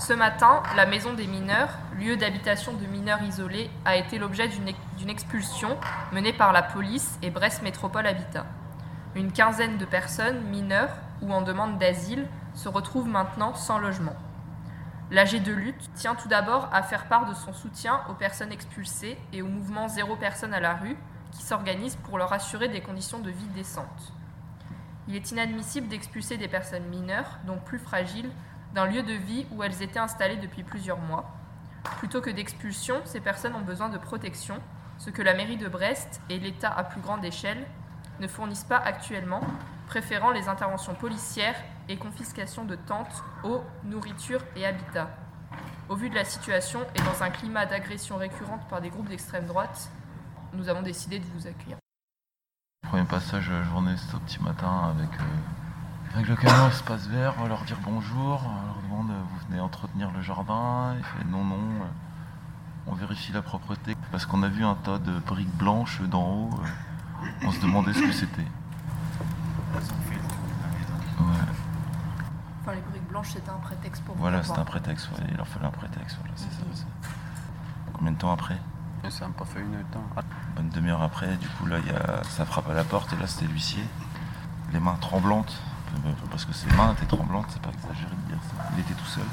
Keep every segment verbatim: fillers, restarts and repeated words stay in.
Ce matin, la maison des mineurs, lieu d'habitation de mineurs isolés, a été l'objet d'une, d'une expulsion menée par la police et Brest Métropole Habitat. Une quinzaine de personnes, mineures ou en demande d'asile, se retrouvent maintenant sans logement. L'A G de lutte tient tout d'abord à faire part de son soutien aux personnes expulsées et au mouvement Zéro personne à la rue, qui s'organise pour leur assurer des conditions de vie décentes. Il est inadmissible d'expulser des personnes mineures, donc plus fragiles, d'un lieu de vie où elles étaient installées depuis plusieurs mois. Plutôt que d'expulsion, ces personnes ont besoin de protection, ce que la mairie de Brest et l'État à plus grande échelle ne fournissent pas actuellement, préférant les interventions policières et confiscation de tentes, eau, nourriture et habitat. Au vu de la situation et dans un climat d'agression récurrente par des groupes d'extrême droite, nous avons décidé de vous accueillir. Premier passage de la journée, c'était au petit matin avec, euh, avec le camion Espace Vert, on va leur dire bonjour, on leur demande vous venez entretenir le jardin, il fait non non, euh, on vérifie la propreté parce qu'on a vu un tas de briques blanches d'en haut, euh, on se demandait ce que c'était. Ouais. Enfin, les briques blanches, c'était un prétexte pour vous. Voilà, c'était un prétexte, ouais, il leur fallait un prétexte, voilà, c'est ça. C'est... Combien de temps après? Ça n'a pas fait une heure de temps. Une demi-heure après, du coup là, y a... ça frappe à la porte et là c'était l'huissier. Les mains tremblantes, parce que ses mains étaient tremblantes, c'est pas exagéré de dire ça. Il était tout seul.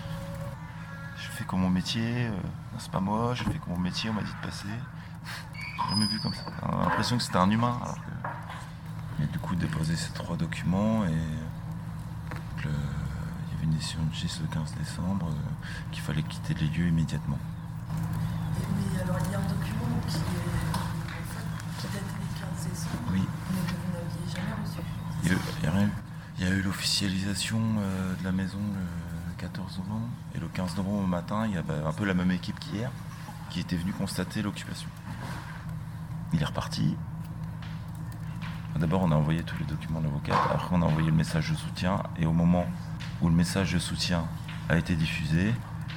Je fais comme mon métier, euh... non, c'est pas moi, je fais comme mon métier, on m'a dit de passer. J'ai jamais vu comme ça. On a l'impression que c'était un humain, alors que... Et du coup, déposer ces trois documents et... Le... Il y avait une décision de justice le quinze décembre, euh, qu'il fallait quitter les lieux immédiatement. Mais alors il y a un document qui, est, en fait, qui date du quinze décembre, oui. mais que vous n'aviez jamais reçu. Il y a, il y a rien eu. Il y a eu l'officialisation euh, de la maison le quatorze novembre, et le quinze novembre au matin, il y avait un peu la même équipe qu'hier, qui était venue constater l'occupation. Il est reparti. D'abord, on a envoyé tous les documents à l'avocat, après on a envoyé le message de soutien, et au moment où le message de soutien a été diffusé,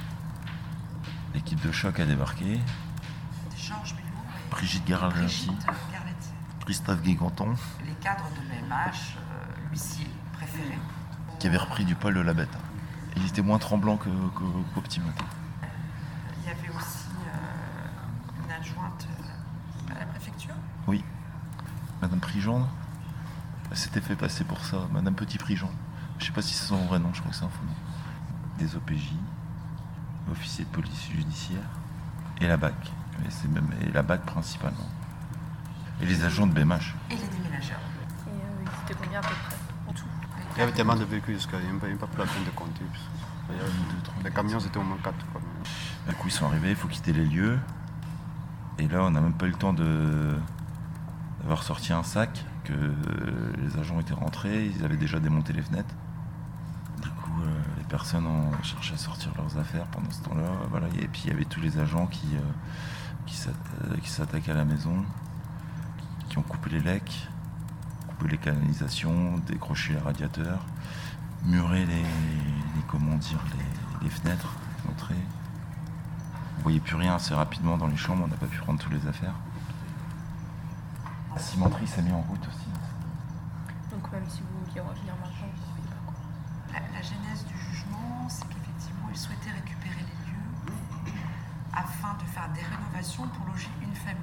l'équipe de choc a débarqué. Georges Billot et Brigitte Garaletti, Christophe Guéganton, les cadres de l'A M H, euh, l'huissier préféré, qui avait repris du poil de la bête. Et il était moins tremblant que, que, qu'au petit matin. Il y avait aussi euh, une adjointe à la préfecture. Oui, Madame Prigent, elle s'était fait passer pour ça, Madame Petit-Prigent. Je sais pas si c'est son vrai nom, je crois que c'est un faux nom. Des O P J, officier de police judiciaire, et la B A C. Et, c'est même, et la B A C principalement. Et les agents de B M H. Et les déménageurs. Et euh, ils étaient combien à peu près en tout? Il y avait tellement de véhicules qu'il n'y a même pas plus la peine de compter. Les camions étaient au moins quatre. Du coup, ils sont arrivés, il faut quitter les lieux. Et là, on n'a même pas eu le temps de... d'avoir sorti un sac, que les agents étaient rentrés, ils avaient déjà démonté les fenêtres. Du coup, euh, les personnes ont cherché à sortir leurs affaires pendant ce temps-là. Voilà. Et puis, il y avait tous les agents qui, euh, qui, s'atta- qui s'attaquaient à la maison, qui ont coupé les lecs, coupé les canalisations, décroché les radiateurs, muré les, les, comment dire, les, les fenêtres d'entrée. On voyait plus rien assez rapidement dans les chambres, on n'a pas pu prendre toutes les affaires. La cimenterie s'est mise en route aussi. Donc même si vous vouliez revenir maintenant, vous ne pourriez pas quoi. La, la genèse du jugement, c'est qu'effectivement, ils souhaitaient récupérer les lieux afin de faire des rénovations pour loger une famille.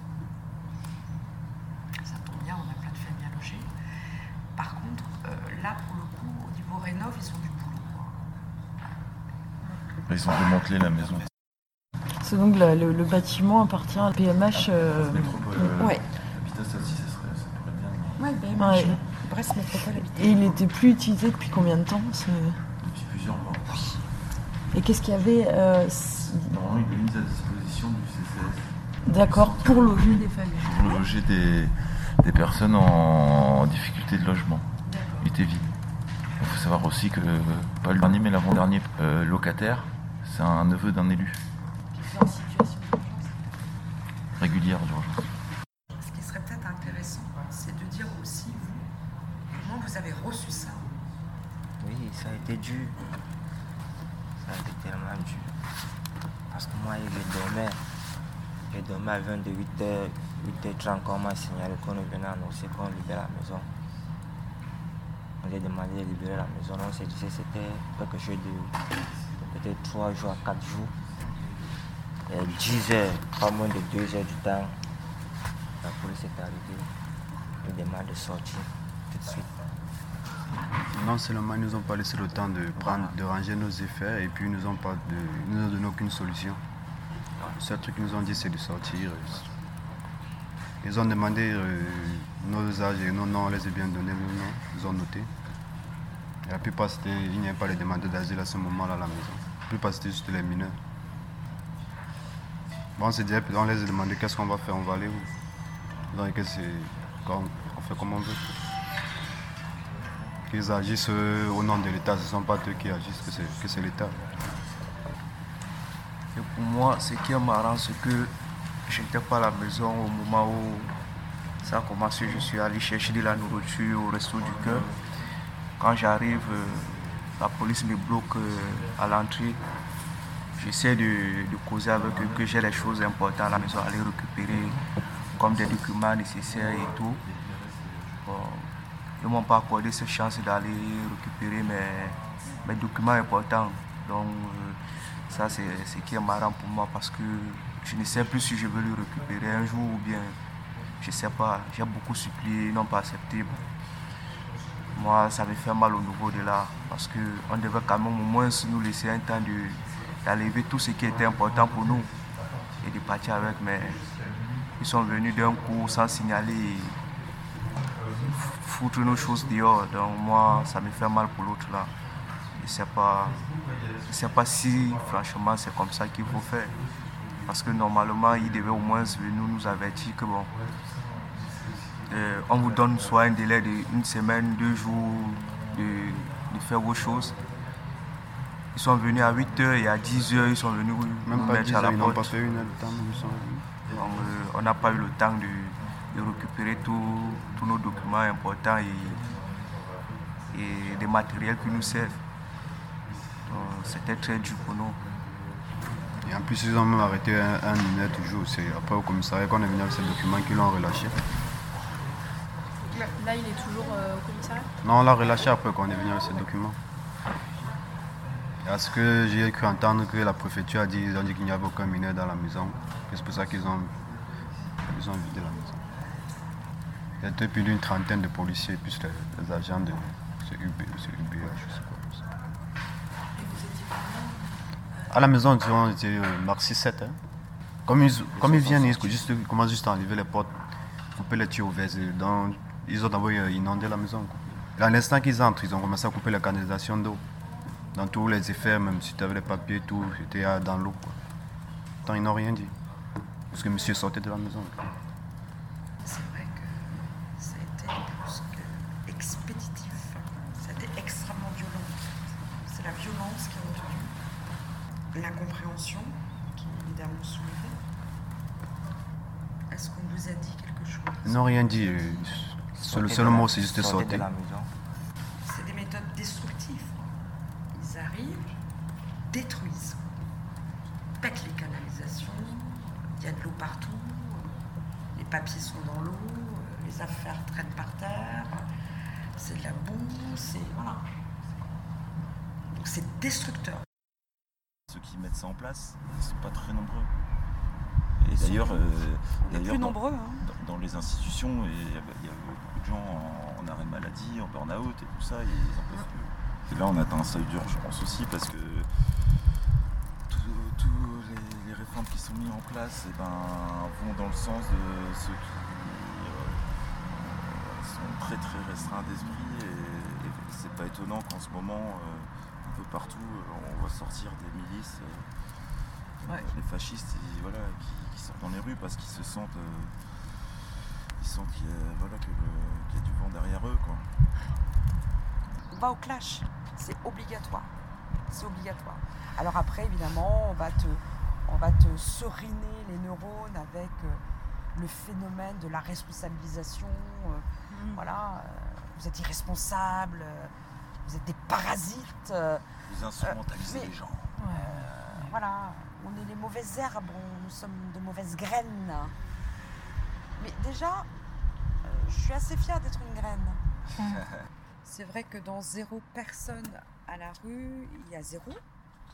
Ça tombe bien, on a plein de familles à loger. Par contre, euh, là, pour le coup, au niveau rénov, ils ont du boulot. Ils ont démantelé la maison. C'est donc la- le, le bâtiment appartient à P M H. Euh... Métropole. Euh, Ouais. Habitat, ça aussi, ça, serait, ça pourrait bien. Ouais, le B M H, Ouais. Brest Métropole Habitat. Et il était plus utilisé depuis combien de temps c'est... Depuis plusieurs mois. Et qu'est-ce qu'il y avait euh, c- Normalement, il est mis à disposition du C C S. D'accord, pour loger des familles. Pour loger des, des personnes en difficulté de logement. Il était vide. Il faut savoir aussi que, pas le dernier, mais l'avant-dernier euh, locataire, c'est un neveu d'un élu. En situation d'urgence. Régulière d'urgence. Ce qui serait peut-être intéressant, c'est de dire aussi, vous, comment vous avez reçu ça. Oui, ça a été dur. Ça a été tellement dur. Parce que moi, je dormais. Je dormais à vingt-huit heures, huit heures trente, quand on m'a signalé qu'on venait annoncer qu'on libérait la maison. On a demandé de libérer la maison. On s'est dit que c'était quelque chose de, de peut-être trois jours à quatre jours. Et dix heures, pas moins de deux heures du temps, la police est arrivée. Ils demandent de sortir tout de suite. Non seulement ils nous ont pas laissé le temps de, prendre, de ranger nos effets et puis ils nous ont pas de, ils nous ont donné aucune solution. Le seul truc qu'ils nous ont dit c'est de sortir. Ils ont demandé euh, nos âges et nos noms, on les a bien donnés, nos noms, ils ont noté. Et la plupart c'était, il n'y avait pas les demandeurs d'asile à ce moment-là à la maison. La plupart c'était juste les mineurs. Bon, on s'est dit, on les a demandé qu'est-ce qu'on va faire, on va aller où. Donc c'est, on fait comme on veut. Qu'ils agissent au nom de l'État, ce ne sont pas eux qui agissent, que c'est, que c'est l'État. Et pour moi, ce qui est marrant, c'est que je n'étais pas à la maison au moment où ça a commencé. Je suis allé chercher de la nourriture au resto du cœur. Quand j'arrive, la police me bloque à l'entrée. J'essaie de, de causer avec eux que j'ai les choses importantes à la maison, aller récupérer comme des documents nécessaires et tout. Bon, ils ne m'ont pas accordé cette chance d'aller récupérer mes, mes documents importants. Donc euh, ça c'est ce qui est marrant pour moi parce que je ne sais plus si je veux le récupérer un jour ou bien je ne sais pas. J'ai beaucoup supplié, ils n'ont pas accepté. Bon. Moi ça me fait mal au niveau de là parce qu'on devait quand même au moins nous laisser un temps de, d'enlever tout ce qui était important pour nous et de partir avec, mais ils sont venus d'un coup sans signaler. Foutre nos choses dehors, donc moi ça me fait mal pour l'autre là. Je ne sais pas, je sais pas si franchement c'est comme ça qu'il faut faire. Parce que normalement il devait au moins venir nous avertir que bon, euh, on vous donne soit un délai d'une semaine, deux jours de, de faire vos choses. Ils sont venus à huit heures et à dix heures ils sont venus même nous pas mettre dix à la heures, ils n'ont porte. pas fait une heure de temps, ils sont venus. Donc, euh, on n'a pas eu le temps de de récupérer tous nos documents importants et, et des matériels qui nous servent. C'était très dur pour nous. Et en plus, ils ont même arrêté un, un mineur toujours. C'est après au commissariat qu'on est venu avec ces documents qu'ils l'ont relâché. Là, il est toujours euh, au commissariat? Non, on l'a relâché après qu'on est venu avec ces documents. Parce que j'ai cru entendre que la préfecture a dit, ils ont dit qu'il n'y avait aucun mineur dans la maison. C'est pour ça qu'ils ont, ils ont vidé la maison. Il y a plus d'une trentaine de policiers, plus les, les agents de ce U B, ce U B H, je sais pas. Et vous étiez combien À la maison, on était euh, maxi sept. Hein. Comme ils, comme ils viennent, ils, juste, ils commencent juste à enlever les portes, couper les tuyaux verts. Donc, ils ont d'abord inondé la maison. Quoi. À l'instant qu'ils entrent, ils ont commencé à couper la canalisation d'eau. Dans tous les effets, même si tu avais les papiers, tout était dans l'eau. Tant ils n'ont rien dit. Parce que monsieur sortait de la maison. Quoi. C'est vrai que ça a été plus que expéditif. Ça a été extrêmement violent. C'est la violence qui a entendu, l'incompréhension qui est évidemment soulevée. Est-ce qu'on vous a dit quelque chose? Ils n'ont rien dit. C'est le seul mot, c'est juste sortir. de la maison. C'est des méthodes destructives. Ils arrivent, détruisent, pètent les canalisations, il y a de l'eau partout, les papiers sont dans l'eau, les affaires traînent par terre, c'est de la boue, c'est... voilà. Donc c'est destructeur. Ceux qui mettent ça en place, ils ne sont pas très nombreux. Et d'ailleurs, euh, Les d'ailleurs plus dans, nombreux, hein. dans, dans les institutions, il y, a, il y a beaucoup de gens en, en arrêt de maladie, en burn-out et tout ça, et ils en peuvent plus. Et là, on atteint un seuil d'urgence aussi parce que tous les, les réformes qui sont mises en place eh ben, vont dans le sens de ceux qui euh, sont très très restreints d'esprit. Et, et c'est pas étonnant qu'en ce moment, euh, un peu partout, on voit sortir des milices. Euh, Ouais. Les fascistes ils, voilà, qui, qui sortent dans les rues parce qu'ils se sentent, euh, ils sentent qu'il y a, voilà, que le, qu'il y a du vent derrière eux. Quoi. On va au clash, c'est obligatoire. C'est obligatoire. Alors après, évidemment, on va te, on va te seriner les neurones avec euh, le phénomène de la responsabilisation. Euh, mmh. Voilà, euh, vous êtes irresponsables, euh, vous êtes des parasites. Euh, vous instrumentalisez mais, les gens. Euh, voilà, on est les mauvaises herbes, on, nous sommes de mauvaises graines. Mais déjà, euh, je suis assez fière d'être une graine. C'est vrai que dans zéro personne à la rue, il y a zéro.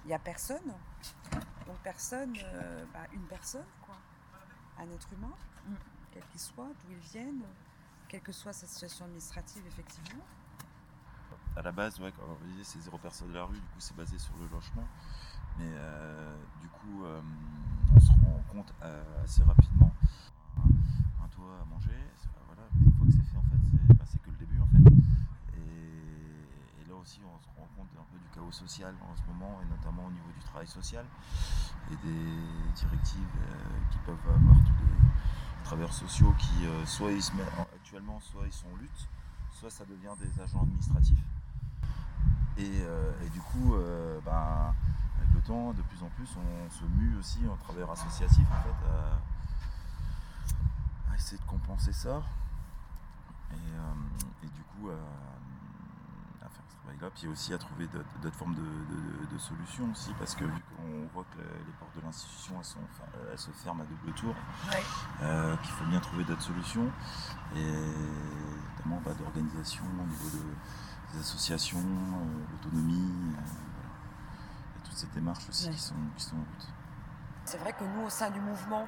il n'y a personne. Donc personne, euh, bah, une personne, quoi. Un être humain, quel qu'il soit, d'où il vienne, quelle que soit sa situation administrative, effectivement. À la base, ouais, comme on disait, c'est zéro personne de la rue, du coup c'est basé sur le logement. Mais euh, du coup, euh, on se rend compte euh, assez rapidement un, un toit à manger. Voilà. Mais une fois que c'est fait, en fait, c'est, bah, c'est que le début, en fait. Et, et là aussi, on se rend compte un peu du chaos social en ce moment, et notamment au niveau du travail social et des directives euh, qui peuvent avoir tous les travailleurs sociaux qui, euh, soit ils se mettent actuellement, soit ils sont en lutte, soit ça devient des agents administratifs. Et, euh, et du coup, euh, ben, avec le temps, de plus en plus, on se mue aussi en travailleur associatif en fait, à, à essayer de compenser ça. Et, euh, et du coup, à, à faire ce travail-là, puis aussi à trouver d'autres, d'autres formes de, de, de solutions aussi, parce que vu qu'on voit que les portes de l'institution elles, sont, elles se ferment à double tour, Ouais. euh, qu'il faut bien trouver d'autres solutions, et notamment bah, d'organisation au niveau de des associations, euh, l'autonomie, euh, voilà. Et toutes ces démarches aussi Ouais. qui, sont, qui sont en route. C'est vrai que nous, au sein du mouvement,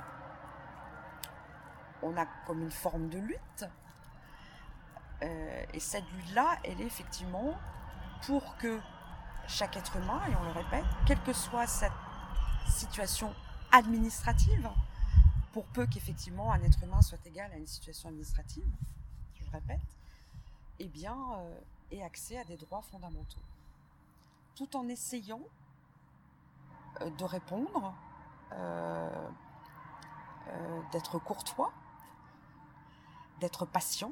on a comme une forme de lutte. Euh, et cette lutte-là, elle est effectivement pour que chaque être humain, et on le répète, quelle que soit sa situation administrative, pour peu qu'effectivement un être humain soit égal à une situation administrative, je le répète, eh bien, euh, ait accès à des droits fondamentaux. Tout en essayant euh, de répondre, euh, euh, d'être courtois, d'être patient,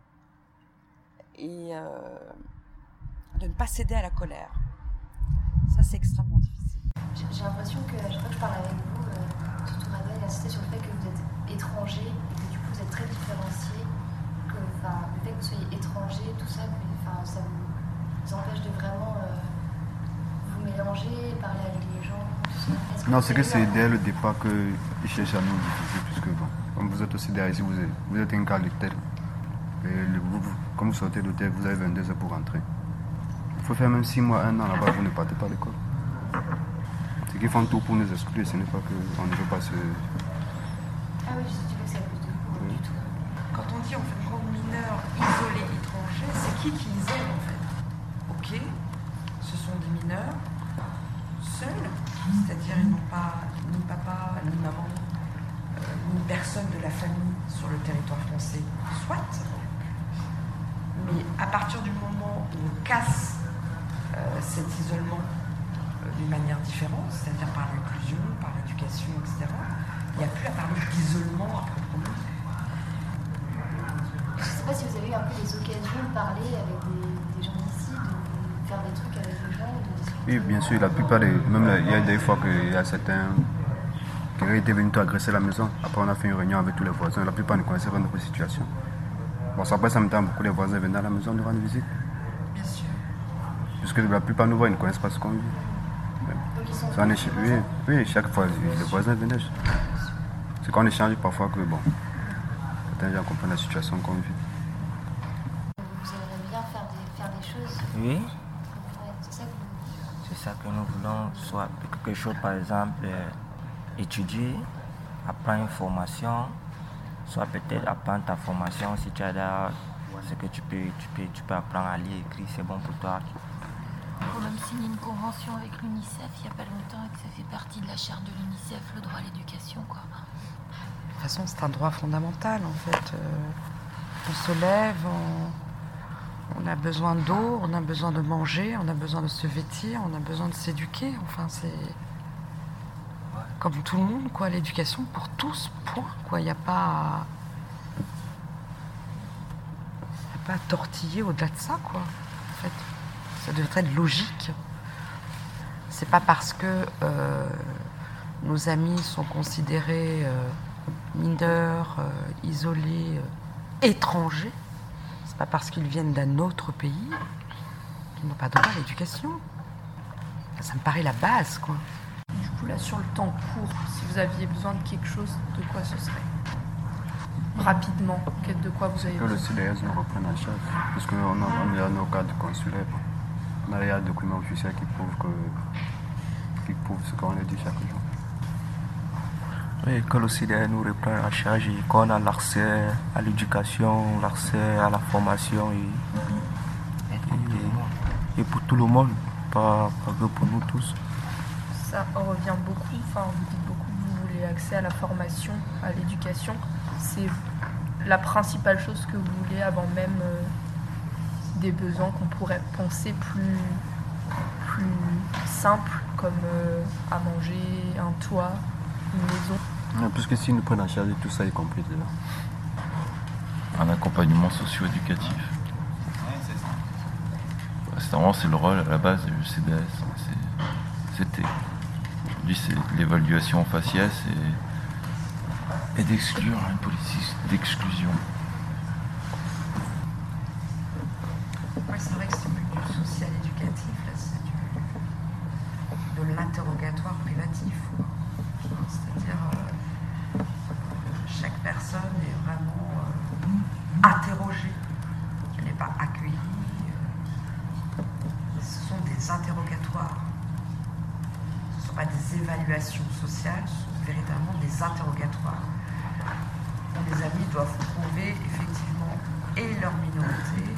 et euh, de ne pas céder à la colère. Ça, c'est extrêmement difficile. J'ai, j'ai l'impression que à chaque fois que je parle avec vous, euh, surtout Ravel, insistez sur le fait que vous êtes étranger et que du coup vous êtes très différencié, que enfin, le fait que vous soyez étranger, tout ça, que, enfin, ça vous, vous empêche de vraiment euh, vous mélanger, parler avec les gens, tout ça. Est-ce que Non, vous c'est que avez c'est eu un- dès le départ qu'ils cherchent à nous diviser, puisque bon, comme vous êtes aussi derrière ici, vous êtes, vous êtes un cas d'hôtel. Et le- vous, vous- quand vous sortez d'hôtel, vous avez vingt-deux heures pour rentrer. Il faut faire même six mois, un an là-bas, vous ne partez pas à l'école. C'est qu'ils font tout pour nous exclure, ce n'est pas qu'on ne veut pas se... Ah oui, je sais pas que c'est à cause de vous, Oui. du tout. Quand on dit en fin de compte mineurs isolés étrangers, c'est qui qui isole en fait? Ok, ce sont des mineurs seuls, c'est-à-dire ils n'ont pas ni papa, ni maman, euh, ni personne de la famille sur le territoire français, soit. Mais à partir du moment où on casse euh, cet isolement euh, d'une manière différente, c'est-à-dire par l'inclusion, par l'éducation, et cetera, il n'y a plus à parler d'isolement à proprement dit. Je sais pas si vous avez eu un peu des occasions de parler avec des, des gens d'ici, de faire des trucs avec les gens, de discuter. Oui, bien sûr, la plupart des... Même là, il y a des fois qu'il y a certains qui étaient venus tout agresser la maison. Après, on a fait une réunion avec tous les voisins. La plupart ne connaissaient pas notre situation. Bon, ça, après, ça me tend beaucoup les voisins venaient à la maison nous rendre visite. Bien sûr. Puisque la plupart nous voient, ils ne connaissent pas ce qu'on vit. Donc ils sont Ça, on écha- oui, oui, chaque fois, les voisins venaient. C'est qu'on échange parfois que, bon, certains gens comprennent la situation qu'on vit. Vous aimeriez bien faire des, faire des choses. Oui, Ouais, c'est ça que vous... c'est ça que nous voulons, soit quelque chose par exemple, euh, étudier, apprendre une formation, soit peut-être apprendre ta formation si tu as là, ce que tu peux, tu peux, tu peux apprendre à lire, écrire, c'est bon pour toi. On a même signé une convention avec l'UNICEF il n'y a pas longtemps et que ça fait partie de la charte de l'UNICEF, le droit à l'éducation, quoi. De toute façon, c'est un droit fondamental, en fait. Euh, on se lève, on, on a besoin d'eau, on a besoin de manger, on a besoin de se vêtir, on a besoin de s'éduquer. Enfin, c'est comme tout le monde, quoi. L'éducation pour tous, point, quoi. Il n'y a pas à... il n'y a pas à tortiller au-delà de ça, quoi. En fait, ça devrait être logique. C'est pas parce que euh, nos amis sont considérés euh, mineurs, euh, isolés, euh, étrangers, c'est pas parce qu'ils viennent d'un autre pays qu'ils n'ont pas droit à l'éducation. Ça me paraît la base, quoi. Du coup, là, sur le temps court, si vous aviez besoin de quelque chose, de quoi ce serait? Rapidement, quel- de quoi vous avez Que le besoin? C D S nous reprenne en charge. Parce qu'on a, on a nos cadres consulaires. On a les documents officiels qui prouvent que pour ce qu'on leur dit chaque jour. Oui, l'école aussi derrière nous reprend en charge et qu'on a l'accès à l'éducation, l'accès à la formation et, et, et pour tout le monde, pas, pas que pour nous tous. Ça revient beaucoup, enfin vous dites beaucoup que vous voulez accès à la formation, à l'éducation. C'est la principale chose que vous voulez avant même euh, des besoins qu'on pourrait penser plus, plus simples, comme euh, à manger, un toit, une maison. Parce que s'ils nous prennent en charge, tout ça est compris déjà. Un accompagnement socio-éducatif. C'est vraiment c'est le rôle à la base du C D S. C'est- C'était. Aujourd'hui, c'est l'évaluation faciès et, et d'exclure une politique d'exclusion. Ouais, c'est vrai que c'est plus du social éducatif, là, c'est du, de l'interrogatoire privatif. quoi. C'est-à-dire, euh, chaque personne est vraiment euh, interrogée, elle n'est pas accueillie. euh, ce sont des interrogatoires. Ce ne sont pas des évaluations sociales, ce sont véritablement des interrogatoires. Où les amis doivent prouver effectivement et leur minorité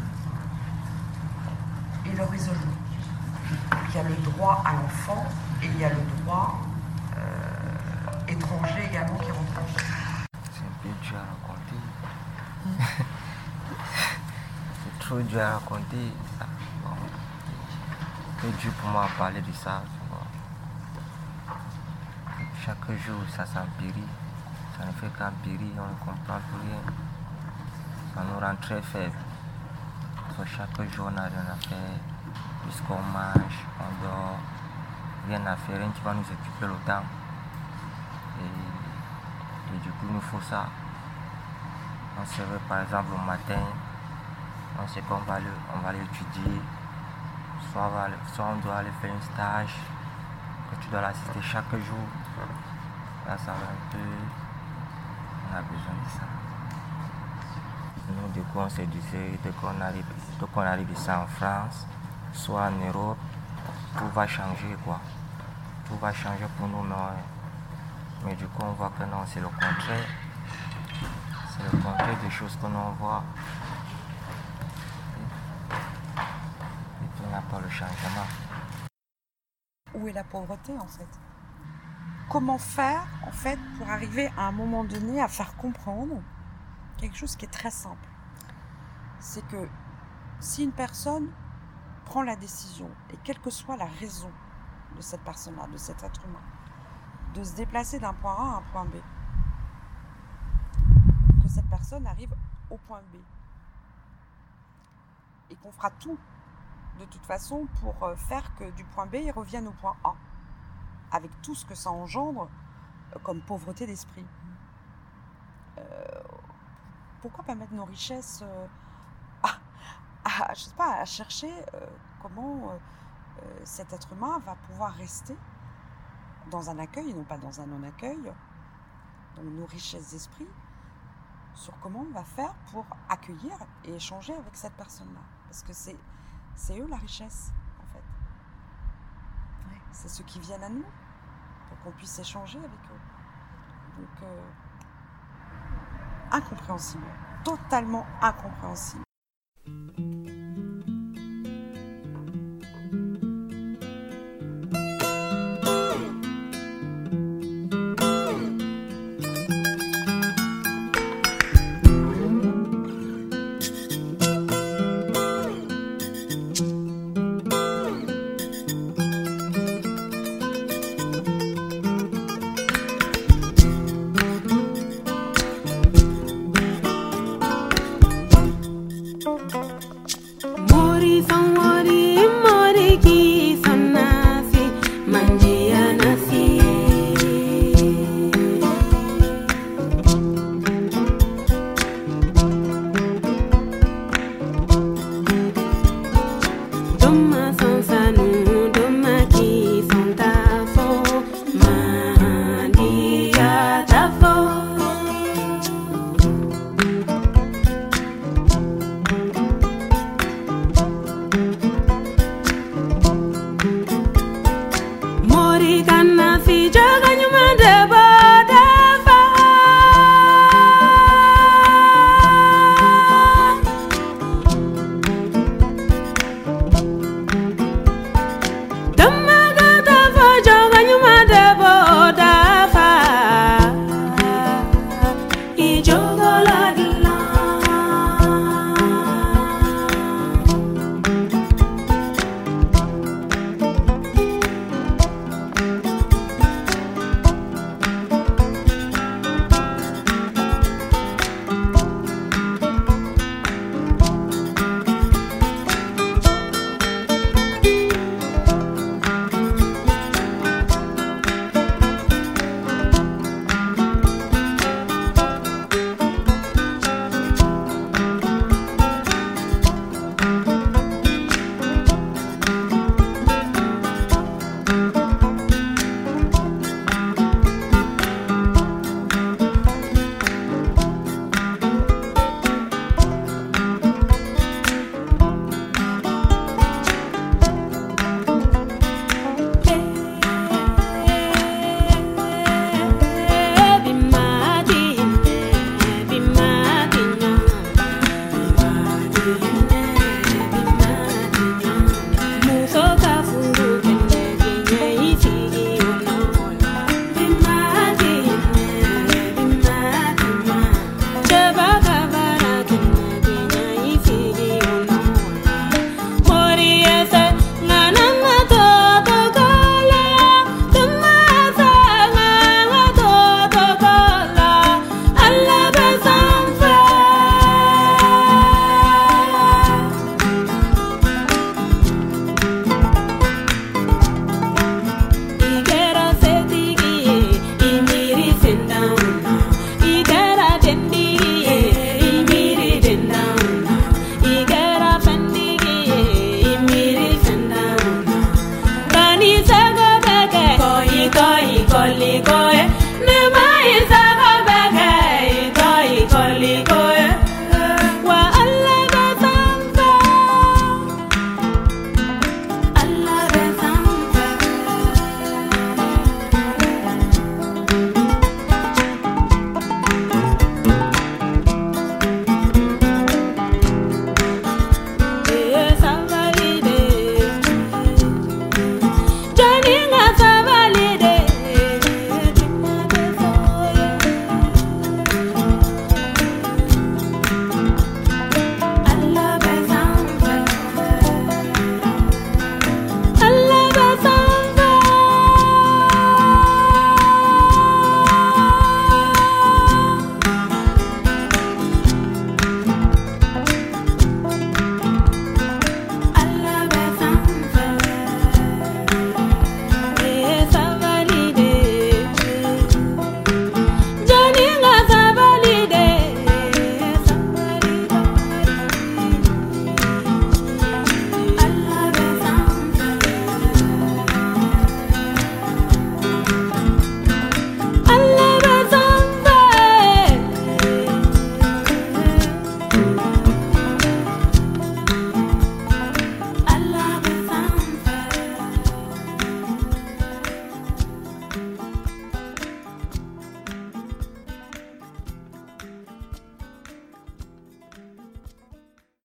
et leur isolement. Il y a le droit à l'enfant et il y a le droit euh, étranger également qui rentre en jeu. C'est un peu dur à raconter. C'est trop dur à raconter. Ça. Bon. C'est dur pour moi à parler de ça. tu vois. Chaque jour, ça s'empirie. Ça ne fait qu'empirer, on ne comprend plus rien. Ça nous rend très faibles. Parce que chaque jour, on n'a rien à faire. Puisqu'on mange, on dort, rien à faire, rien qui va nous occuper le temps. Et, et du coup, il nous faut ça. On se réveille par exemple au matin, on sait qu'on va aller, on va aller étudier, soit on, va aller- soit on doit aller faire un stage, que tu dois l'assister chaque jour. Là, ça va un peu. On a besoin de ça. Nous, du coup, on se disait, dès qu'on arrive, dès qu'on arrive ici en France, soit en Europe, tout va changer, quoi. Tout va changer pour nous, non. hein. Mais du coup, on voit que non, c'est le contraire. C'est le contraire des choses que l'on voit. Et puis, on n'a pas le changement. Où est la pauvreté en fait? Comment faire en fait pour arriver à un moment donné à faire comprendre quelque chose qui est très simple? C'est que si une personne prend la décision, et quelle que soit la raison de cette personne-là, de cet être humain, de se déplacer d'un point A à un point B, que cette personne arrive au point B, et qu'on fera tout de toute façon pour euh, faire que du point B, il revienne au point A, avec tout ce que ça engendre euh, comme pauvreté d'esprit. Euh, pourquoi pas mettre nos richesses euh, à, à, je sais pas, à chercher euh, comment euh, euh, cet être humain va pouvoir rester dans un accueil et non pas dans un non-accueil, donc nos richesses d'esprit, sur comment on va faire pour accueillir et échanger avec cette personne-là. Parce que c'est, c'est eux la richesse, en fait. Ouais. C'est ceux qui viennent à nous pour qu'on puisse échanger avec eux. Donc, euh, incompréhensible, totalement incompréhensible. Never